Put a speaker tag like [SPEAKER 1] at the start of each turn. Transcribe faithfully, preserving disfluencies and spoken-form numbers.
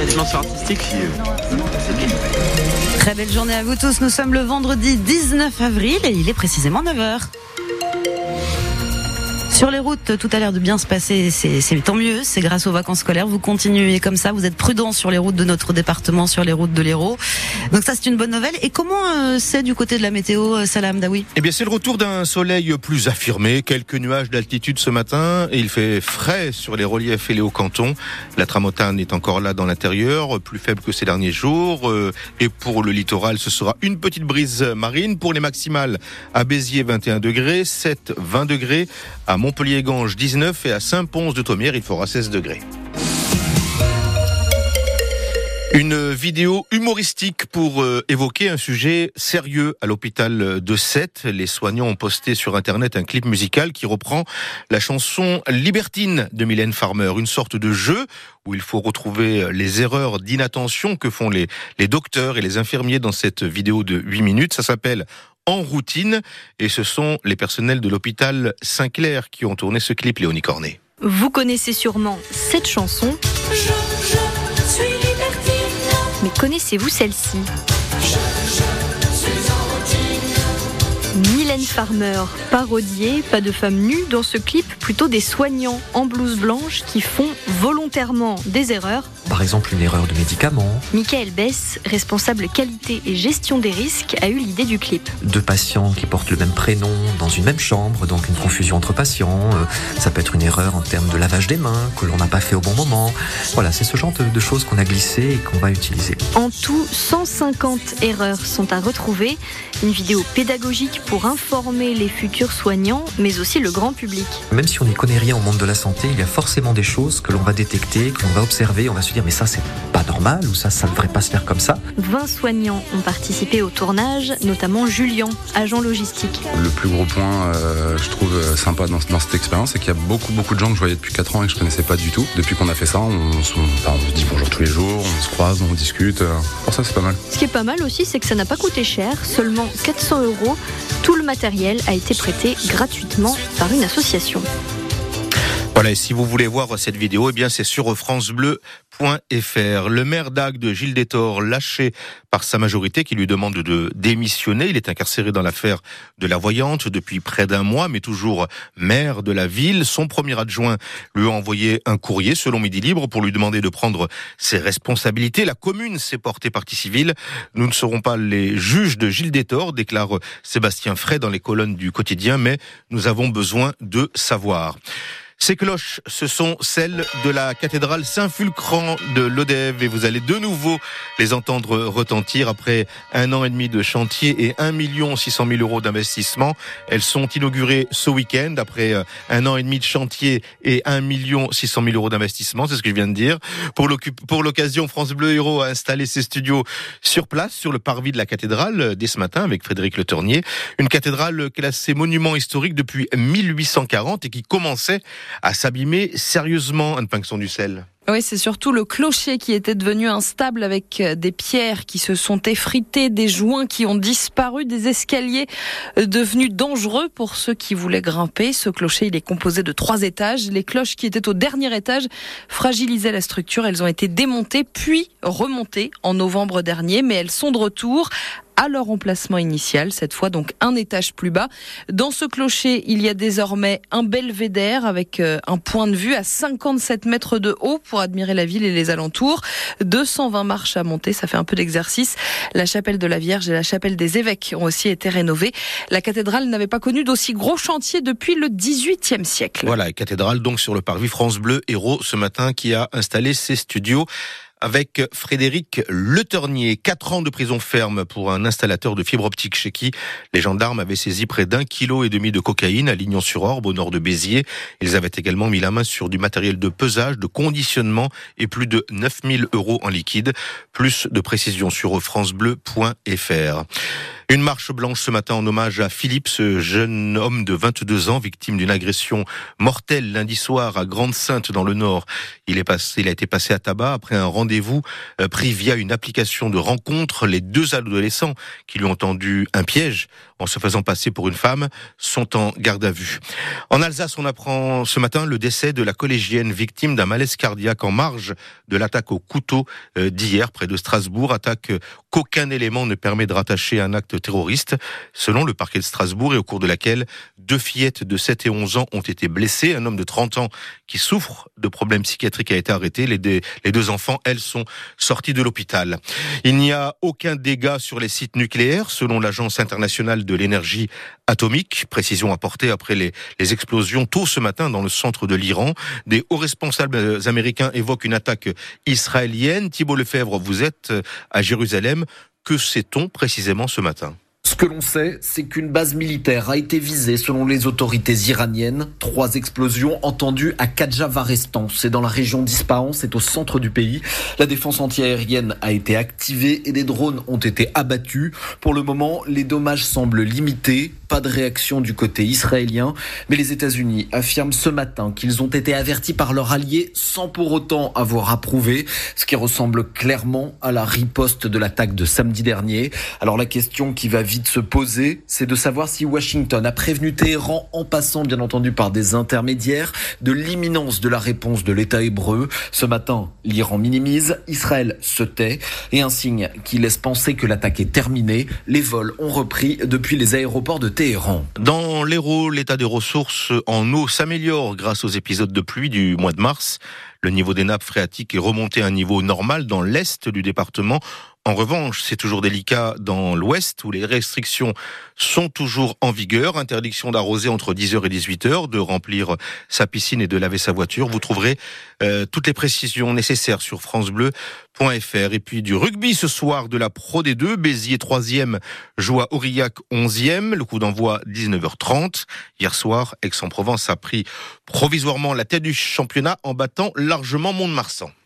[SPEAKER 1] la dimension artistique.
[SPEAKER 2] Très belle journée à vous tous. Nous sommes le vendredi dix-neuf avril et il est précisément neuf heures. Sur les routes, tout a l'air de bien se passer, c'est, c'est tant mieux, c'est grâce aux vacances scolaires, vous continuez comme ça, vous êtes prudents sur les routes de notre département, sur les routes de l'Hérault. Donc ça c'est une bonne nouvelle. Et comment euh, c'est du côté de la météo, Salah Hamdaoui ?
[SPEAKER 3] Eh bien c'est le retour d'un soleil plus affirmé, quelques nuages d'altitude ce matin, et il fait frais sur les reliefs et les hauts cantons. La tramontane est encore là dans l'intérieur, plus faible que ces derniers jours, euh, et pour le littoral ce sera une petite brise marine. Pour les maximales, à Béziers vingt et un degrés, sept, vingt degrés, à Montpellier-Ganges dix-neuf et à Saint-Pons-de-Thomières il fera seize degrés. Une vidéo humoristique pour euh, évoquer un sujet sérieux à l'hôpital de Sète. Les soignants ont posté sur internet un clip musical qui reprend la chanson Libertine de Mylène Farmer, une sorte de jeu où il faut retrouver les erreurs d'inattention que font les, les docteurs et les infirmiers dans cette vidéo de huit minutes. Ça s'appelle En routine et ce sont les personnels de l'hôpital Saint-Clair qui ont tourné ce clip, Léonie Cornet.
[SPEAKER 4] Vous connaissez sûrement cette chanson. Je, je suis libertine. Mais connaissez-vous celle-ci ? Je, je suis en routine. Mylène Farmer, parodiée, pas de femmes nues dans ce clip, plutôt des soignants en blouse blanche qui font volontairement des erreurs.
[SPEAKER 5] Par exemple, une erreur de médicament.
[SPEAKER 4] Michael Bess, responsable qualité et gestion des risques, a eu l'idée du clip.
[SPEAKER 5] Deux patients qui portent le même prénom dans une même chambre, donc une confusion entre patients. Ça peut être une erreur en termes de lavage des mains, que l'on n'a pas fait au bon moment. Voilà, c'est ce genre de choses qu'on a glissées et qu'on va utiliser.
[SPEAKER 4] En tout, cent cinquante erreurs sont à retrouver. Une vidéo pédagogique pour informer les futurs soignants, mais aussi le grand public.
[SPEAKER 5] Même si on n'y connaît rien au monde de la santé, il y a forcément des choses que l'on va détecter, que l'on va observer, on va se dire mais ça c'est pas normal ou ça ça ne devrait pas se faire comme ça.
[SPEAKER 4] vingt soignants ont participé au tournage, notamment Julien, agent logistique.
[SPEAKER 6] Le plus gros point, euh, je trouve sympa dans, dans cette expérience, c'est qu'il y a beaucoup beaucoup de gens que je voyais depuis quatre ans et que je connaissais pas du tout. Depuis qu'on a fait ça, on, on, on se dit bonjour tous les jours, on se croise, on discute. Pour ça c'est pas mal.
[SPEAKER 4] Ce qui est pas mal aussi, c'est que ça n'a pas coûté cher, seulement quatre cents euros. Tout le matériel a été prêté gratuitement par une association.
[SPEAKER 3] Voilà, et si vous voulez voir cette vidéo, eh bien c'est sur francebleu point f r. Le maire d'Agde, Gilles Détor, lâché par sa majorité qui lui demande de démissionner. Il est incarcéré dans l'affaire de la voyante depuis près d'un mois, mais toujours maire de la ville. Son premier adjoint lui a envoyé un courrier, selon Midi Libre, pour lui demander de prendre ses responsabilités. La commune s'est portée partie civile. Nous ne serons pas les juges de Gilles Détor, déclare Sébastien Frey dans les colonnes du quotidien, mais nous avons besoin de savoir. Ces cloches, ce sont celles de la cathédrale Saint-Fulcran de Lodève et vous allez de nouveau les entendre retentir après un an et demi de chantier et un million six cent mille euros d'investissement. Elles sont inaugurées ce week-end après un an et demi de chantier et un million six cent mille euros d'investissement, c'est ce que je viens de dire. Pour, pour l'occasion, France Bleu Hérault a installé ses studios sur place, sur le parvis de la cathédrale, dès ce matin avec Frédéric Le Ternier. Une cathédrale classée monument historique depuis mille huit cent quarante et qui commençait à s'abîmer sérieusement, Anne Pinxon-Ducel.
[SPEAKER 7] Oui, c'est surtout le clocher qui était devenu instable avec des pierres qui se sont effritées, des joints qui ont disparu, des escaliers devenus dangereux pour ceux qui voulaient grimper. Ce clocher, il est composé de trois étages. Les cloches qui étaient au dernier étage fragilisaient la structure. Elles ont été démontées puis remontées en novembre dernier, mais elles sont de retour à leur emplacement initial, cette fois donc un étage plus bas. Dans ce clocher, il y a désormais un belvédère avec un point de vue à cinquante-sept mètres de haut pour admirer la ville et les alentours. deux cent vingt marches à monter, ça fait un peu d'exercice. La chapelle de la Vierge et la chapelle des évêques ont aussi été rénovées. La cathédrale n'avait pas connu d'aussi gros chantier depuis le dix-huitième siècle.
[SPEAKER 3] Voilà, la cathédrale donc sur le parvis France Bleu Hérault ce matin qui a installé ses studios avec Frédéric Le Ternier. Quatre ans de prison ferme pour un installateur de fibre optique chez qui les gendarmes avaient saisi près d'un kilo et demi de cocaïne à Lignon-sur-Orbe, au nord de Béziers. Ils avaient également mis la main sur du matériel de pesage, de conditionnement et plus de neuf mille euros en liquide. Plus de précisions sur francebleu point f r. Une marche blanche ce matin en hommage à Philippe, ce jeune homme de vingt-deux ans, victime d'une agression mortelle lundi soir à Grande-Synthe dans le Nord. Il est passé, il a été passé à tabac après un rendez-vous pris via une application de rencontre. Les deux adolescents qui lui ont tendu un piège en se faisant passer pour une femme sont en garde à vue. En Alsace, on apprend ce matin le décès de la collégienne victime d'un malaise cardiaque en marge de l'attaque au couteau d'hier près de Strasbourg. Attaque qu'aucun élément ne permet de rattacher à un acte terroriste, selon le parquet de Strasbourg, et au cours de laquelle deux fillettes de sept et onze ans ont été blessées. Un homme de trente ans qui souffre de problèmes psychiatriques a été arrêté. Les deux, les deux enfants, elles, sont sortis de l'hôpital. Il n'y a aucun dégât sur les sites nucléaires, selon l'Agence internationale de l'énergie atomique. Précision apportée après les, les explosions tôt ce matin dans le centre de l'Iran. Des hauts responsables américains évoquent une attaque israélienne. Thibault Lefebvre, vous êtes à Jérusalem. Que sait-on précisément ce matin ?
[SPEAKER 1] Ce que l'on sait, c'est qu'une base militaire a été visée selon les autorités iraniennes. Trois explosions entendues à Kadjavarestan. C'est dans la région d'Ispahan, c'est au centre du pays. La défense antiaérienne a été activée et des drones ont été abattus. Pour le moment, les dommages semblent limités. Pas de réaction du côté israélien. Mais les États-Unis affirment ce matin qu'ils ont été avertis par leurs alliés sans pour autant avoir approuvé. Ce qui ressemble clairement à la riposte de l'attaque de samedi dernier. Alors la question qui va vite se poser, c'est de savoir si Washington a prévenu Téhéran, en passant bien entendu par des intermédiaires, de l'imminence de la réponse de l'État hébreu. Ce matin, l'Iran minimise, Israël se tait, et un signe qui laisse penser que l'attaque est terminée. Les vols ont repris depuis les aéroports de Téhéran.
[SPEAKER 3] Dans l'Hérault, l'état des ressources en eau s'améliore grâce aux épisodes de pluie du mois de mars. Le niveau des nappes phréatiques est remonté à un niveau normal dans l'est du département. En revanche, c'est toujours délicat dans l'ouest où les restrictions sont toujours en vigueur. Interdiction d'arroser entre dix heures et dix-huit heures, de remplir sa piscine et de laver sa voiture. Vous trouverez euh, toutes les précisions nécessaires sur francebleu point f r. Et puis du rugby ce soir de la Pro D deux. Béziers troisième joue à Aurillac onzième. Le coup d'envoi dix-neuf heures trente. Hier soir, Aix-en-Provence a pris provisoirement la tête du championnat en battant largement Mont-de-Marsan.